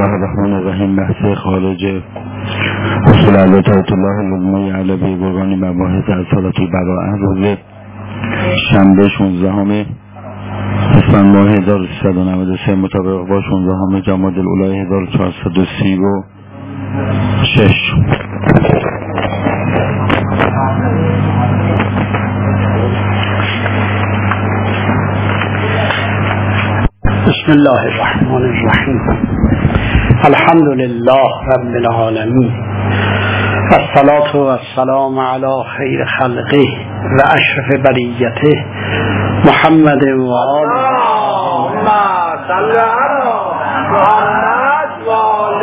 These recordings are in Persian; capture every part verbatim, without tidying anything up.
الرحمن الرحیم. بحث خارج اصول علایت الله العظمی علوی برگانی مباحث از صلاة البراءه روز شنبه شانزدهم اسفند ماه هزار و سیصد و نود و سه مطابق با شانزدهم جمادی الاولی هزار و چهارصد و سی و شش. بسم الله الرحمن الرحیم. الحمد لله رب العالمین والصلاة والسلام علی خیر خلقه و اشرف بریته محمد و آله. اللهم صل علی محمد و آل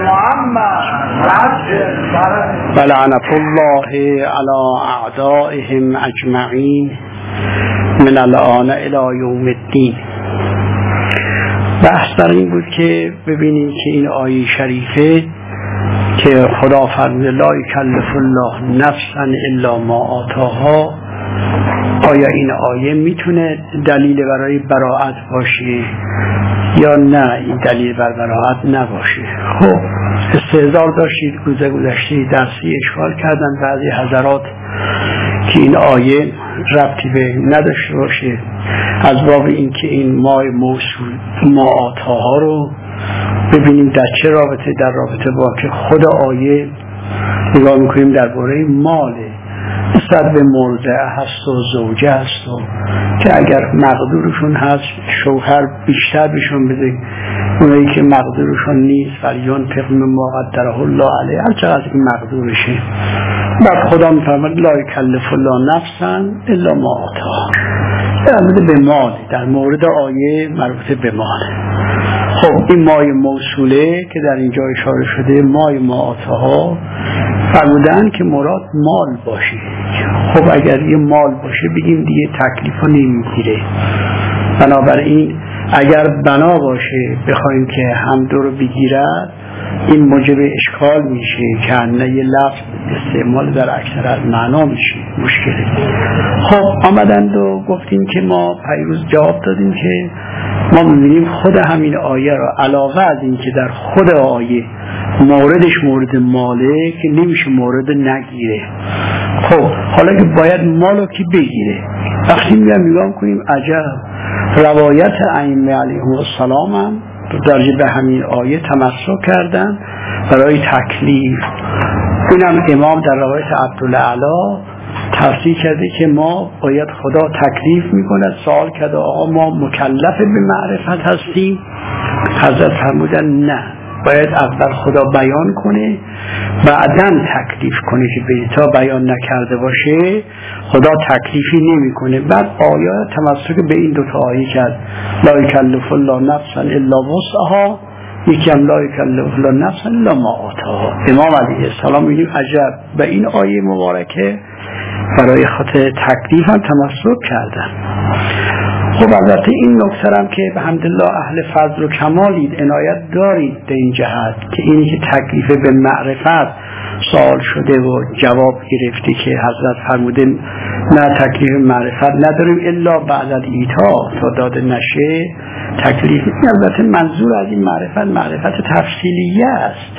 محمد و لعنة الله علی اعدائهم اجمعین من الآن الی یوم الدین. بحث در این بود که ببینیم که این آیه شریفه که خدا فرموده لا یکلف الله نفسا الا ما آتاها، آیا این آیه میتونه دلیل برای براءت باشه یا نه این دلیل بر براءت نباشه؟ خب استحضار داشتید گذشته گذشته درسی اشکال کردن بعضی حضرات که این آیه ربطی به نداشته باشه از باب این که این مای موصول ما آتاها رو ببینیم در چه رابطه، در رابطه با که خود آیه نگاه میکنیم درباره ماله نسبت به مرضعه هست و زوجه هست و که اگر مقدورشون هست شوهر بیشتر بهشون بده، اونایی که مقدورشون نیست ولیون فقم ما قدره الله علیه هر چقدر که مقدورشه. بعد خدا میفرماید لا یکلف الله نفسا الا ما آتاها، در مورد به مال، در مورد آیه مربوط به مال. خب این مای موصوله که در اینجا اشاره شده مای ما آتاها فرمودن که مراد مال باشه. خب اگر یه مال باشه بگیم دیگه تکلیف ها نمیگیره. بنابراین اگر بنا باشه بخوایم که هم دو رو بگیرد این موجب اشکال میشه که انه یه لفظ استعمال در اکثر از معنا میشه مشکله. خب آمدند و گفتیم که ما پیروز جواب دادیم که ما میبینیم خود همین آیه را علاوه از این که در خود آیه موردش مورد ماله که نمیشه مورد نگیره. خب حالا که باید مالو که بگیره وقتی میگم نگاه کنیم عجب روایت ائمه علیهم السلام هم درجه به همین آیه تمسک کردن برای تکلیف. اینم امام در روایت عبدالعلا تفسیر کرده که ما باید خدا تکلیف میکند. سوال کرده آقا ما مکلف به معرفت هستیم؟ حضرت فرمودن نه، باید اول خدا بیان کنه بعداً تکلیف کنه که به تا بیان نکرده باشه خدا تکلیفی نمی کنه. بعد آیات تمسک به این دوتا آیه کرد لا یکلف الله نفسا الا وسعها، یکی هم لا یکلف الله نفسا الا ما آتاها. امام علیه السلام میگیم عجب به این آیه مبارکه برای خاطر تکلیف هم تمسک کردن. خب البته این نکته هم که به حمدالله اهل فضل و کمالید عنایت دارید به این جهت که اینی که تکلیف به معرفت سوال شده و جواب گرفته که حضرت فرموده نه تکلیف معرفت نداریم الا بعد از ایتا تا داده نشه تکلیف. البته منظور از این معرفت معرفت تفصیلیه است.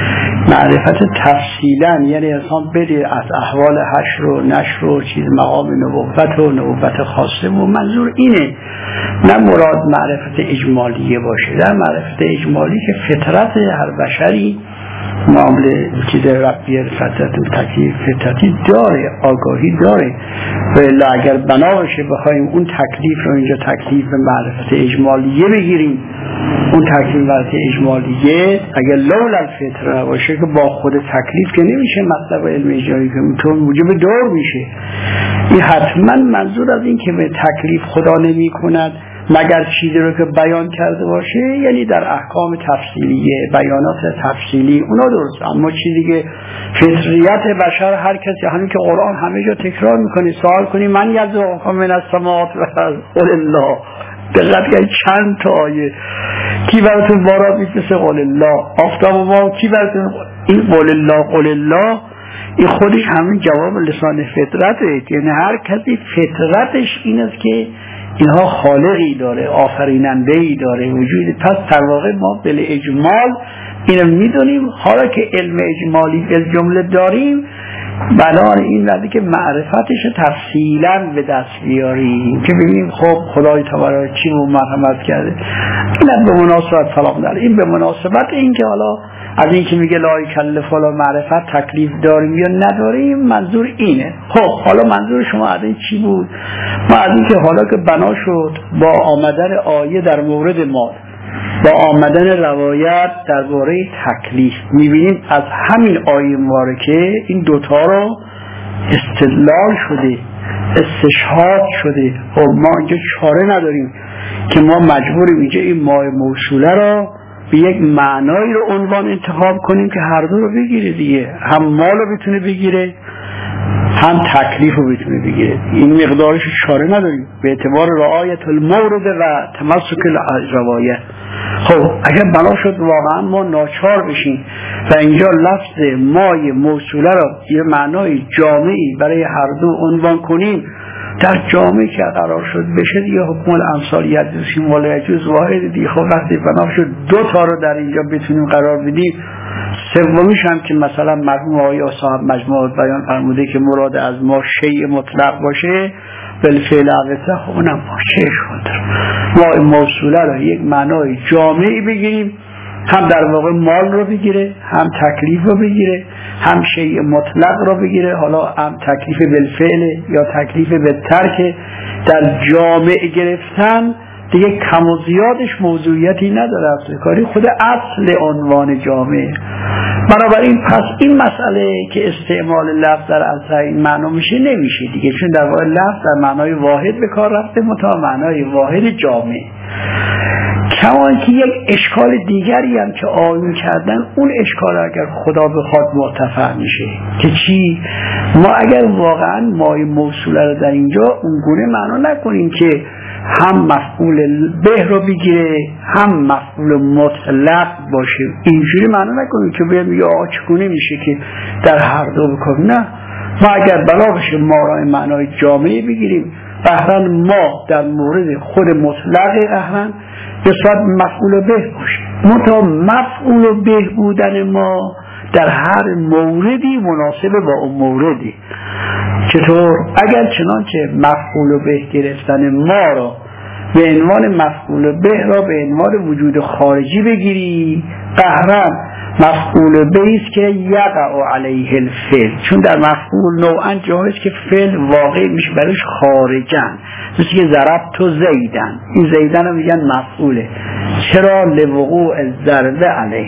معرفت تفصیلا یعنی انسان بده از احوال حشر و نشر و چیز مقام نبوت و نبوت خاصه و منظور اینه، نه مراد معرفت اجمالیه باشه. در معرفت اجمالی که فطرت هر بشری معامله چیز ربی فطرت و تکلیف فطرتی داره، آگاهی داره. ولی اگر بنا باشه بخوایم اون تکلیف رو اینجا تکلیف به معرفت اجمالیه بگیریم، اون تکلیف معرفت اجمالیه اگر لولا الفطره باشه که با خود تکلیف که نمیشه مطلب علم اجمالی که تو موجب دور میشه. این حتما منظور از این که به تکلیف خدا نمی کند مگر چیزی رو که بیان کرده باشه، یعنی در احکام تفصیلیه بیانات تفصیلی اونا درست، اما چیزی که فطریت بشر هر کسی همین که قرآن همه جا تکرار میکنه سوال کنی من یرزقکم من السماوات والارض قل الله، دقت کنید چند تا آیه کی براتون باران میفرسته قل الله، آفتاب و ما کی براتون این قل الله قل الله این خودش همین جواب لسان فطرته، یعنی هر کسی فطرتش این است که اینها خالقی داره، آفریننده‌ای داره وجود. پس در واقع ما بل اجمال اینو میدونیم. حالا که علم اجمالی به جمله داریم، بنابراین این وقتی که معرفتش تفصیلا به دست بیاریم که ببینیم خب خدای تبارک چی رو مرحمت کرده. این به مناسبت سلام داره، این به مناسبت این که حالا از این که میگه لا یکلف ولا معرفت تکلیف داریم یا نداریم، منظور اینه. خب حالا منظور شما از این چی بود؟ ما از این که حالا که بنا شد با آمدن آیه در مورد مال، با آمدن روایت درباره تکلیف، میبینیم از همین آیه مبارکه این دوتا رو استدلال شده، استشهاد شده. خب ما اینجا چاره نداریم که ما مجبوریم اینجا این مای موصوله را به یک معنایی رو عنوان انتخاب کنیم که هر دو رو بگیره دیگه، هم مال رو بتونه بگیره هم تکلیف رو بتونه بگیره. این مقدارش چاره نداریم به اعتبار رعایت المورد و تمسک الروایت. خب اگر بنا شد واقعا ما ناچار بشیم و اینجا لفظ مای موصوله را یه معنای جامعی برای هر دو عنوان کنیم، در جامعه که قرار شد بشه دیگه حکم الامثال یجوز ولا یجوز واحد دیگه. خب وقتی بنا شد دو تا رو در اینجا بتونیم قرار بدیم، سومیش هم که مثلا مرحوم آقای صاحب مجموع بیان فرموده که مراد از ما شیء مطلق باشه، بالفعل عوضه، خب اونم چه شد ما موصوله رو یک معنای جامعی بگیریم، هم در واقع مال رو بگیره، هم تکلیف رو بگیره، هم شیء مطلق رو بگیره، حالا هم تکلیف بالفعل یا تکلیف بالترک. در جامع گرفتن دیگه کم و زیادش موضوعیتی نداره، اصل کاری خود اصل عنوان جامعه. بنابراین پس این مسئله که استعمال لفظ در اصل این معنا میشه نمیشه دیگه، چون در واقع لفظ در معنای واحد به کار رفته، متا معنای واحد جامعه. کمان که یک اشکال دیگری هم که آیون کردن، اون اشکال اگر خدا بخواد مرتفع میشه که چی؟ ما اگر واقعا مای موصوله رو در اینجا اونگونه معنا نکنیم که هم مفعول به رو بگیره هم مفعول مطلق باشه، اینجوری معنا نکنیم که بگیم یا چگونه میشه که در هر دو بکنیم. نه، ما اگر بلا بشه ما را معنای جامعه بگیریم، قهرن ما در مورد خود مطلق قهرن به صورت مفعول به باشه، متا مفعول به بودن ما در هر موردی مناسب با اون موردی. چطور؟ اگر چنانچه مفعول به گرفتن ما را به عنوان مفعول به را به عنوان وجود خارجی بگیری، قهرن مفعول به است که یقع علیه الفعل، چون در مفعول نوعا جاهایی که فعل واقع میشه برش خارجن، مثل که ضربت و زیدن، این زیدن رو میگن مفعوله. چرا؟ لوقوع الضربه علیه،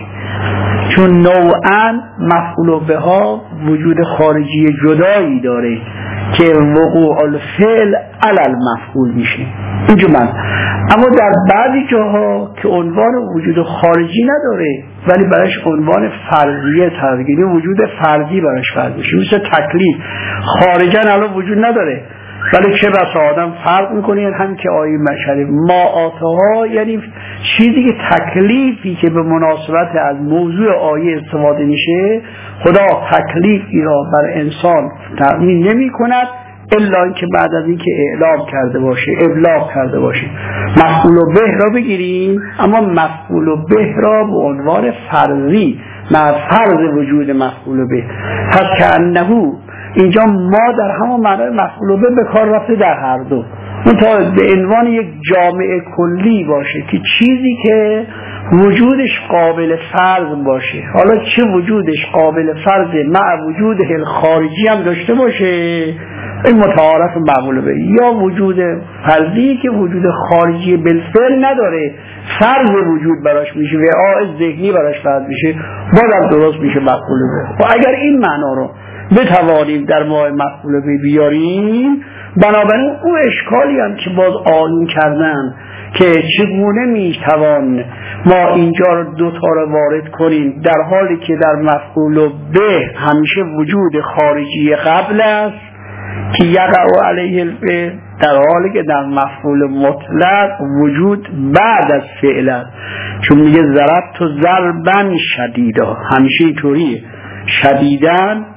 چون نوعا مفعول به ها وجود خارجی جدایی داره که وقوع الفعل علی المفعول میشه اینجا من. اما در بعضی جاها که عنوان وجود خارجی نداره ولی برایش عنوان فرضیه ترگیری وجود فرضی برایش فرض میشه، مثل تکلیف خارجن الان وجود نداره ولی چه بسا آدم فرق میکنه، هم که آیه مشهد ما آتاها یعنی چیزی که تکلیفی که به مناسبت از موضوع آیه استفاده میشه، خدا تکلیفی را بر انسان تأمین نمی کند الا اینکه بعد از اینکه اعلام کرده باشه، ابلاغ کرده باشه. مفعول به را بگیریم، اما مفعول به را به عنوان فرضی، مع فرض وجود مفعول به، پس که انهو اینجا ما در همون معنای مفعول به به کار رفته در هر دو، منتها به عنوان یک جامعه کلی باشه که چیزی که وجودش قابل فرض باشه، حالا چه وجودش قابل فرض مع وجود خارجی هم داشته باشه، این متعارف مقبول به، یا وجود فرضی که وجود خارجی بالفعل نداره، فرض وجود براش میشه، وعاء ذهنی براش فرض میشه، بازم درست میشه مقبول به. و اگر این معنا رو بتوانیم در ما مفعول به بیاریم، بنابراین اون اشکالی هم که باز آیون کردن که چگونه میتوان ما اینجا رو دو تا رو وارد کنیم در حالی که در مفعول به همیشه وجود خارجی قبل است که یقع علیه الفعل، در حالی که در مفعول مطلق وجود بعد از فعل است، چون میگه ضربت و ضربن شدیدا، همیشه اینطوریه، شدیدن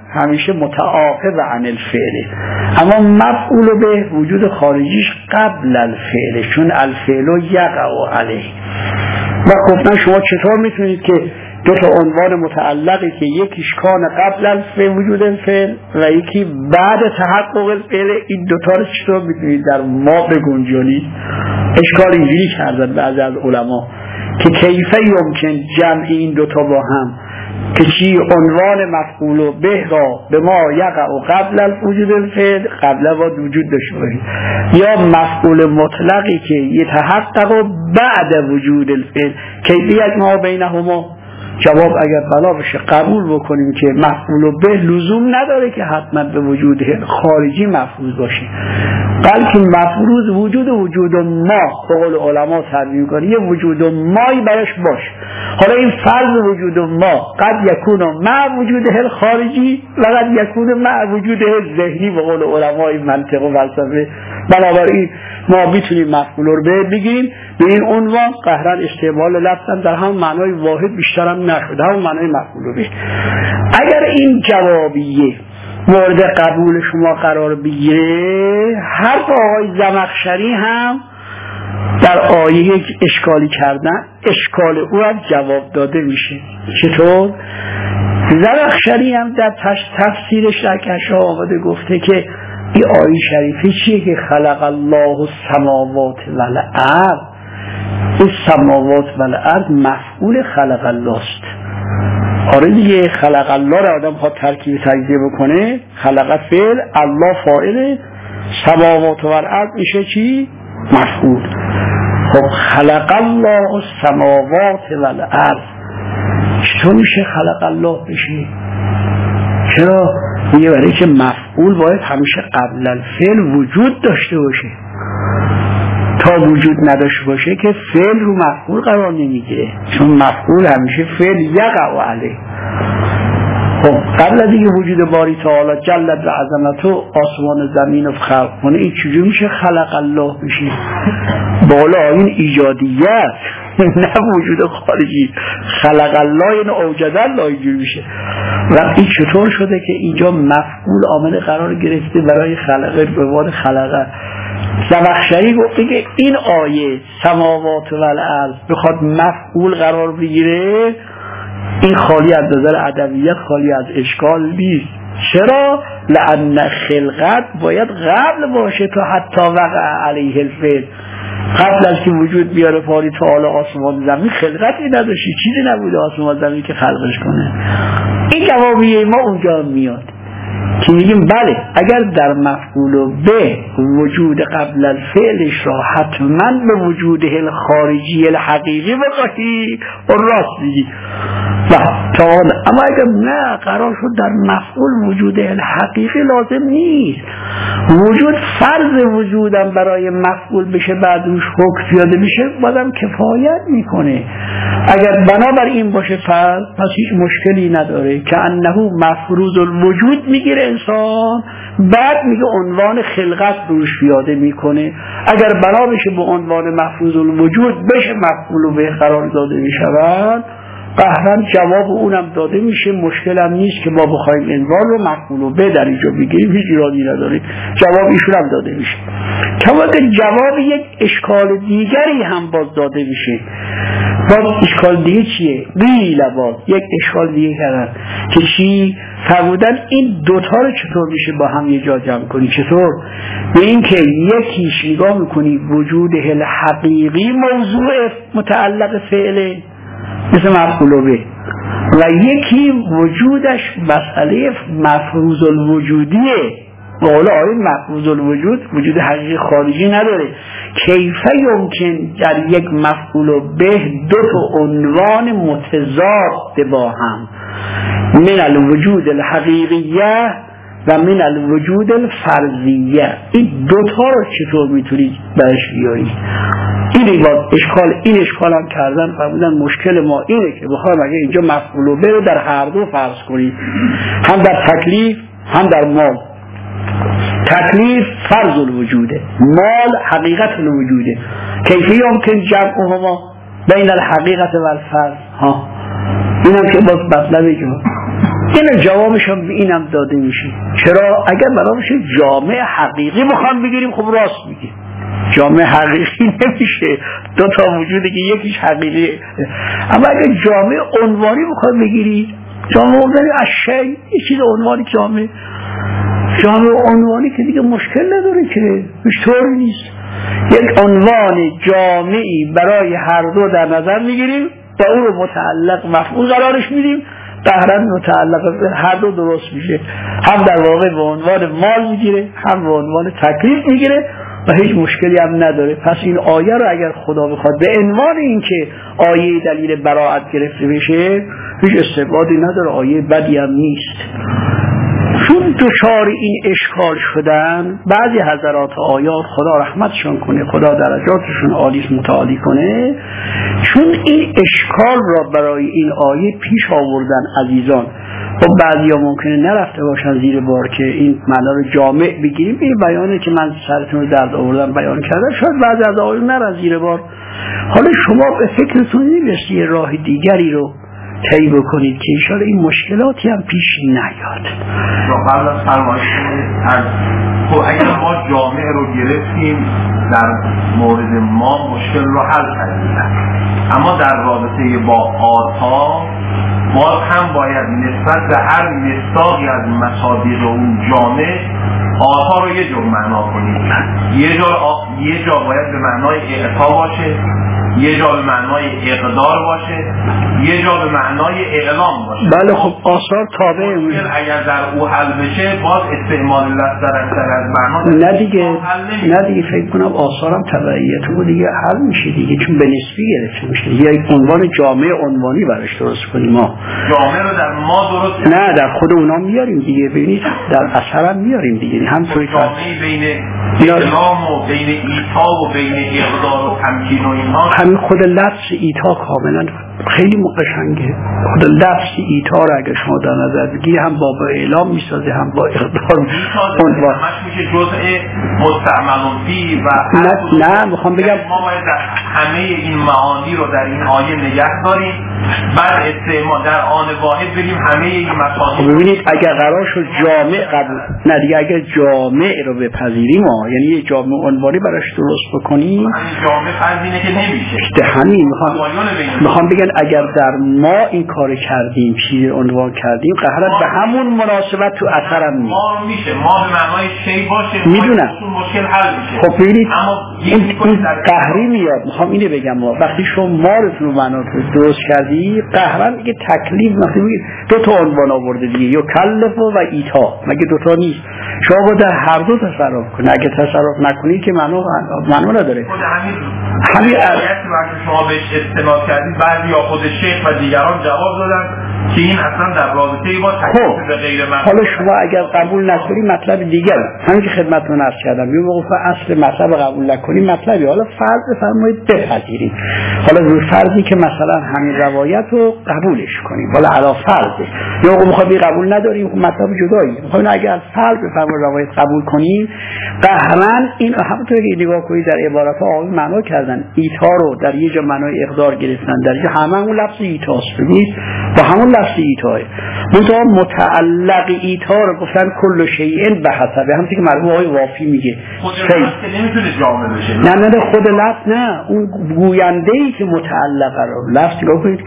همیشه متعاقب عن الفعل، اما مفعول به وجود خارجیش قبل الفعل، چون الفعل یقع علیه. و گفتن شما چطور میتونید که دو تا عنوان متعلقی که یکیش کان قبل الفعل وجود الفعل و یکی بعد تحقق الفعل، این دوتا رو چطور میتونید در ما بگنجونید؟ اشکال اینجوری کردن بعضی از علما که کیفه یمکن جمع این دوتا با هم، که چی عنوان مفعول به را به ما یقع و قبل الوجود الفعل قبل با وجود داشته باشید، یا مفعول مطلقی که یتحقق و بعد وجود الفعل کیفیت ما بینهما. جواب اگر بلا بشه قبول بکنیم که مفعول به لزوم نداره که حتما به وجود خارجی مفعول باشه، بلکه مفعول وجود وجود ما به قول علما تعبیر کنه یه وجود مایی براش باشه. حالا این فرض وجود ما قد یکون مع وجود خارجی و قد یکون مع وجود ذهنی به قول علمای منطق و فلسفه. بنابراین ما میتونیم مفعول رو به بگیم به این عنوان، قهرن استعمال لفظ در هم معنای واحد بیشتر هم نشده، هم معنای مفعول به. اگر این جوابیه مورد قبول شما قرار بگیره، حرف آقای زمخشری هم در آیه یک اشکالی کردن، اشکال او هم جواب داده میشه. چطور؟ زمخشری هم در تفسیرش در کشف آمده گفته که این آیه شریفه چیه که خلق الله السماوات والارض، این سماوات والارض مفعول خلق الله است. آره دیگه، خلق الله را آدم ها ترکیب تجزیه بکنه، خلق فعل، الله فاعل، سماوات والارض میشه چی؟ مفعول. خب خلق الله السماوات والارض چطور میشه خلق الله بشه؟ چرا؟ میگه برای که مفعول باید همیشه قبل الفعل وجود داشته باشه، تا وجود نداشته باشه که فعل رو مفعول قرار نمیگیره، چون مفعول همیشه فعل یقع علیه. خب قبل از اینکه وجود باری تعالی جلت و عظمت و آسمان زمین رو خلق کنه، این چجور میشه خلق الله بشه؟ بالا این ایجادیت نه وجود خارجی. خلق الله یعنی اوجد الله اینجور میشه. و این چطور شده که اینجا مفعول عامل قرار گرفته برای خلقه به واد خلقه؟ زمخشری گفته که این آیه سماوات و الارض بخواد مفعول قرار بگیره، این خالی از نظر ادبیات خالی از اشکال نیست. چرا؟ لأن خلقت باید قبل باشه تا حتی وقع علیه الفعل. قبل از که وجود بیاره پاری تعالی آسمان زمین خلقتی نداشتی، چیزی نبوده آسمان زمین که خلقش کنه. این جوابیه ما اونجا میاد که میگیم بله اگر در مفعول به وجود قبل الفعلش را حتما به وجود خارجی الحقیقی بخواهی و راست میگی و تعالی، اما اگر نه قرار شد در مفعول وجود الحقیقی لازم نیست، وجود فرض وجودم برای مفعول بشه بعد روش حکم پیاده بشه بازم کفایت میکنه. اگر بنابر این باشه فرض پس هیچ مشکلی نداره که انه مفروض الوجود میگیره انسان، بعد میگه عنوان خلقت روش پیاده میکنه. اگر بنا بشه به عنوان مفروض الوجود بشه مفعول به قرار داده میشود، قهرن جواب اونم داده میشه، مشکل هم نیست که ما بخوایم عنوان رو مفعول به در اینجا بگیریم، هیچ ایرادی نداره، جواب ایشون هم داده میشه. کما که جواب یک اشکال دیگری هم باز داده میشه. باز اشکال دیگه چیه؟ قیل باز یک اشکال دیگه کردن که چی؟ فرمودن این دوتا رو چطور میشه با هم یه جا جمع کنی؟ چطور؟ به این که یکیش نگاه میکنی وجود حقیقی موضوع متعلق فعله مثل مفعول به، و یکی وجودش مسئله مفروض الوجودیه. قوله آیه مفروض الوجود وجود حقیقی خارجی نداره. کیفه یمکن در یک مفعول به دو تا عنوان متضاد با هم، من الوجود الحقیقیه و من الوجود الفرضیه، این دوتا رو چطور میتونید برش بیارید؟ این باز اشکال این اشکال هم کردن فرمودن مشکل ما اینه که بخوایم اگه اینجا مفعول به رو در هر دو فرض کنید، هم در تکلیف هم در مال. تکلیف فرض الوجوده، مال حقیقت الوجوده. کیفی یمکن جمعهما بین الحقیقت و الفرض. ها اینم که باز مطلب جو این جوابش هم به اینم داده میشه. چرا؟ اگر برامش جامع حقیقی بخوام بگیریم خب راست میگه، جامع حقیقی نمیشه، دو تا وجوده که یکیش حقیقی. اما اگر جامع عنوانی بخوام بگیرید، جامع عنوانی از شی یه چیز عنوانی جامع جامع عنوانی که دیگه مشکل نداره که هیچ طوری نیست. یک عنوان جامعی برای هر دو در نظر میگیریم و اون رو متعلق مفعول قرارش میدیم، قهرن متعلق هر دو درست میشه، هم در واقع به عنوان مال میگیره هم به عنوان تکلیف میگیره و هیچ مشکلی هم نداره. پس این آیه رو اگر خدا بخواد به عنوان این که آیه دلیل براءت گرفته بشه هیچ استفاده نداره، آیه بدی هم نیست. چون دچار این اشکال شدن بعضی حضرات آیات، خدا رحمتشون کنه، خدا درجاتشون عالی متعالی کنه، چون این اشکال را برای این آیه پیش آوردن عزیزان. خب بعضی ها ممکنه نرفته باشن زیر بار که این معنا رو جامع بگیریم. این بیانه که من سرتون رو درد آوردم بیان کردم، شاید بعضی از آیه نرن زیر بار. حالا شما به فکرتون نمیرسی یه راه دیگری رو طی بکنید که انشاءالله این مشکلاتی هم پیش نیاد. قبل از فرمایش از خب اگر ما جامع رو گرفتیم در مورد ما مشکل رو حل کردیم، اما در رابطه با آتا باز هم باید نسبت به هر مصداقی از مصادیق اون جامع آتا رو یه جور معنا کنیم. یه جا آ... یه جا باید به معنای اعطا باشه، یه جا به معنای اقدار باشه، یه جا به معنای اعلام باشه. بله خب آثار تابع مشکل اگر در او حل بشه باز استعمال لفظ در از معنا نه دیگه نه دیگه فکر کنم آثارم تبعیت رو دیگه حل میشه دیگه، چون به نسبی گرفته میشه. یک عنوان جامع عنوانی براش درست کنیم. ما جامع رو در ما درست نه در خود اونا میاریم دیگه، ببینید در اثرم میاریم دیگه. همونطوری که جامع بین اعلام و بین ایتا و بین اقدار و تمکین و اینها، همین خود لفظ ایتا کاملا خیلی قشنگه. خود لفظ ایتا رو اگه شما در نظر بگیری هم با اعلام میسازه هم با اقدار میسازه، همش میشه جزء مستعمل فی و نه نه میخوام بگم ما باید همه این معانی رو در این آیه نگه داریم، بعد استعمال در آن واحد بریم همه این مفاهیم. ببینید اگر قرار شد جامع قبول نه دیگه، اگر جامع رو بپذیریم ما یعنی یه جامع عنوانی براش درست بکنیم، جامع فرضینه که نمیشه. همین میخوام میخوام بگم اگر در ما این کار کردیم چیز عنوان کردیم قهرت به همون مناسبت تو اثرم نیست. ما میشه ما به معنای شی باشه میدونم مشکل حل میشه. خب ببینید این قهری میاد. میخوام اینو بگم ما وقتی شما مارتون رو معنا درست کردی قهرن دیگه تکلیف وقتی میگید دو تا عنوان آورده دیگه، یا کلف و ایتا، مگه دو تا نیست؟ شما با در هر دو تصرف کنید. اگه تصرف نکنید که معنا معنا نداره. خود همین همین آیاتی وقتی شما بهش استناد کردید بعضی یا خود شیخ و دیگران جواب دادن که این اصلا در رابطه با تکلیف به غیر مطلب. حالا شما اگر قبول نکنی مطلب دیگه همین که خدمتتون عرض کردم، یه موقع اصل مطلب قبول نکنی مطلبی، حالا فرض بفرمایید بپذیرید، حالا روی فرضی که مثلا همین روایت رو قبولش کنیم، حالا علا فرضه یه موقع میخوام قبول نداریم مطلب جدایی، میخوام اگر فرض بفرمایید روایت قبول کنیم قهرن این همونطوری که نگاه کنید در عبارات آقایون معنا کردن ایتا رو در یه جا معنای اقدار گرفتن، در یه همه همون لفظ ایتاست. ببینید با همون لفظ ایتاه منتها متعلق ایتا رو گفتن کل شیء به حسبه، همونطوری که مرحوم آقای وافی میگه خود لفظ نمیتونه جامع بشه. نه نه خود لفظ نه، اون گوینده ای که متعلق رو لفظ نگاه کنید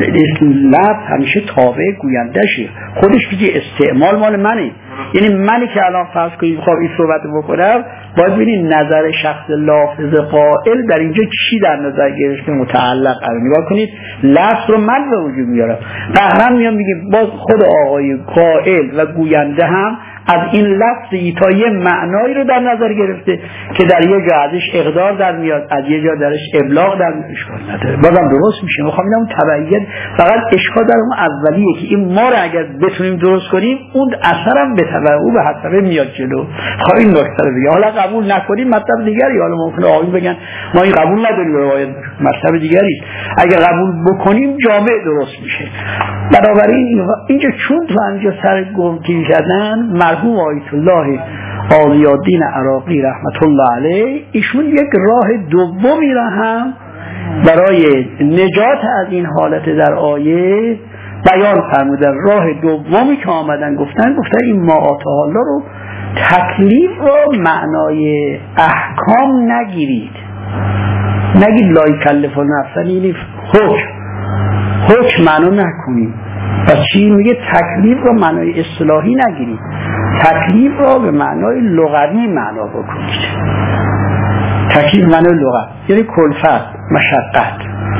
لفظ همیشه تابع گوینده شه، خودش دیگه استعمال مال منه. یعنی منی که الان فرض کنید میخوام این صحبت بکنم باید ببینید نظر شخص لافظ قائل در اینجا چی در نظر گرفته متعلق رو نگاه کنید، لفظ رو من به وجود میارم. قهرن میام میگه باز خود آقای قائل و گوینده هم از این لفظی تا یه معنایی رو در نظر گرفته که در یه جا ازش اقدار در میاد، از یه جا درش ابلاغ در اشکال نداره، بازم درست میشه. میخوام اینم تبعیت فقط اشکال در اون اولیه که این ما رو اگر بتونیم درست کنیم اون اثرم به تبع او به حسابه میاد جلو. خب این نکته رو بگم، حالا قبول نکنیم مطلب دیگری، حالا ممکنه آقایون بگن ما این قبول نداریم روایت مطلب دیگری، اگر قبول بکنیم جامع درست میشه. بنابراین اینجا چون تو اینجا سر گمگیر کردن مرحوم آیت الله عالی‌الدین عراقی رحمت الله علیه ایشون یک راه دومی را هم برای نجات از این حالت در آیه بیان فرمودن. راه دومی که آمدن گفتن گفتن این ما آتاه الله رو تکلیف رو معنای احکام نگیرید، نگید لا یکلف نفسا یعنی حکم حکم معنا نکنید. و چی میگه؟ تکلیف رو معنای اصطلاحی نگیرید، تکلیف رو به معنای لغوی معنا بکنید. تکلیف معنای لغت یعنی کلفت، مشقت.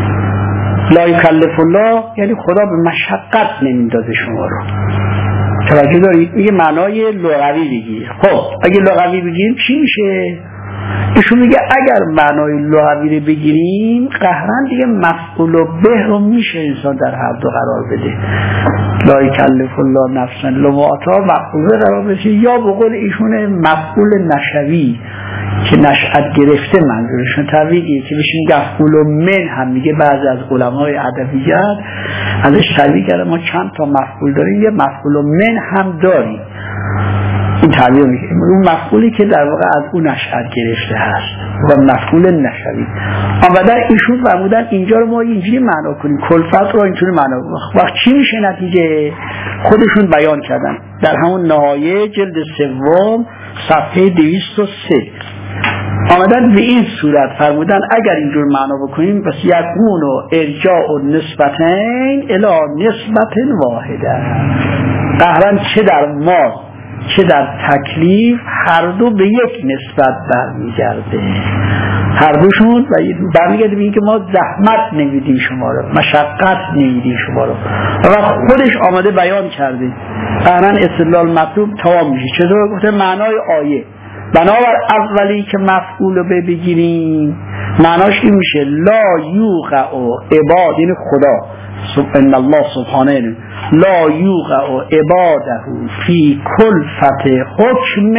لا یکلف الله یعنی خدا به مشقت نمیندازه شما رو. توجه دارید؟ میگه معنای لغوی بگیر. خب اگه لغوی بگیریم چی میشه؟ ایشون میگه اگر معنای لغوی رو بگیریم قهرن دیگه مفعول به رو میشه انسان در هر دو قرار بده. لا یکلف الله نفسا الا ما آتاها مفعول به قرار بشه، یا به قول ایشون مفعول نشوی که نشأت گرفته منظورشون طبیعیه که بشین مفعول من هم میگه. بعضی از علمای ادبیات ازش تعبیر کرده ما چند تا مفعول داریم، یه مفعول من هم داریم. این تعبیر میگه اون مفعولی که در واقع از اون نشأت گرفته هست و مفعول نشوی. اما در ایشون فرمودن اینجا رو ما اینجوری معنا کنیم، کلفت رو اینجوری معنا کنیم. وقت چی میشه نتیجه؟ خودشون بیان کردن در همون نهایه جلد سوم صفحه دویست و سه آمدن به این صورت فرمودن اگر اینجور معنا بکنیم پس یکون و ارجاع و نسبتین الی نسبت واحده. قهرن چه در ما چه در تکلیف هر دو به یک نسبت برمیگرده، هر دوشون برمیگرده به این که ما زحمت نمیدیم شما رو، مشقت نمیدیم شما رو. و خودش آمده بیان کرده قهرن استدلال مطلوب تمام میشه. چطور؟ گفته معنای آیه بنابر اولی که مفعول رو بگیریم معناش این میشه لا یوقع عباد، یعنی خدا ان الله سبحانه لا یوقع عباده فی کلفت حکم،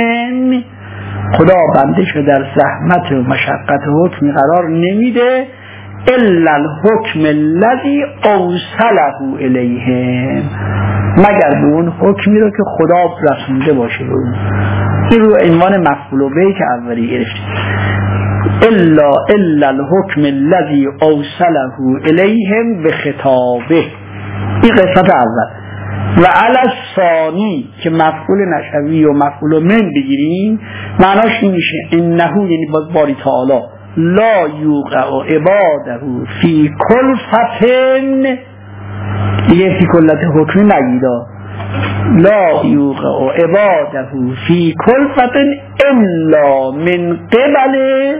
خدا بندش در زحمت و مشقت حکمی قرار نمیده الا الحکم الذی اوصله الیهم، مگر به اون حکمی رو که خدا رسونده باشه به اون. این رو عنوان مفعول به که اولی گرفتیم. الا الا الحکم الذی اوصله الیهم به خطابه. این قسمت اول. و علی الثانی که مفعول نشوی و مفعول من بگیریم معناش این میشه انه یعنی باز باری تعالی لا یوقع عباده فی کلفتن، دیگه فی کلت حکمی نگیدا، لا یوقع عباده فی کلفتن الا من قبل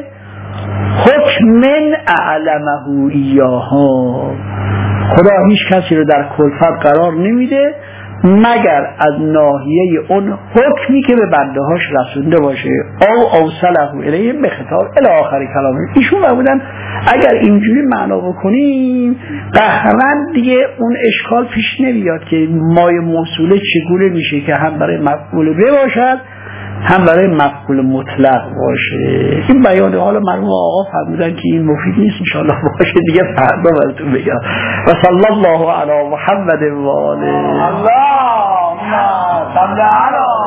حکم اعلمه ایاها. خدا هیچ کسی رو در کلفت قرار نمیده مگر از ناحیه اون حکمی که به بنده هاش رسونده باشه او اوصله الیهم به خطاب الی آخر کلامه. ایشون فرمودن اگر اینجوری معنا بکنیم قهرن دیگه اون اشکال پیش نمیاد که مای موصوله چگونه میشه که هم برای مفعول به باشد هم برای مفعول مطلق باشه. این بیان حالا مرحوم آقا فرمودن که این مفید نیست، ان شاء الله باشه دیگه فردا براتون بگم. و صلی الله علی محمد و آله. اللهم صل علی